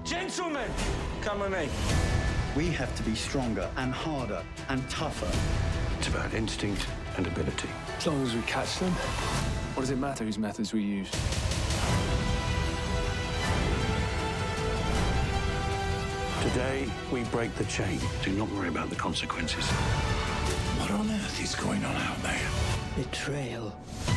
Gentlemen, come with me. We have to be stronger and harder and tougher. It's about instinct and ability. As long as we catch them, what does it matter whose methods we use? Today, we break the chain. Do not worry about the consequences. What on earth is going on out there? Betrayal.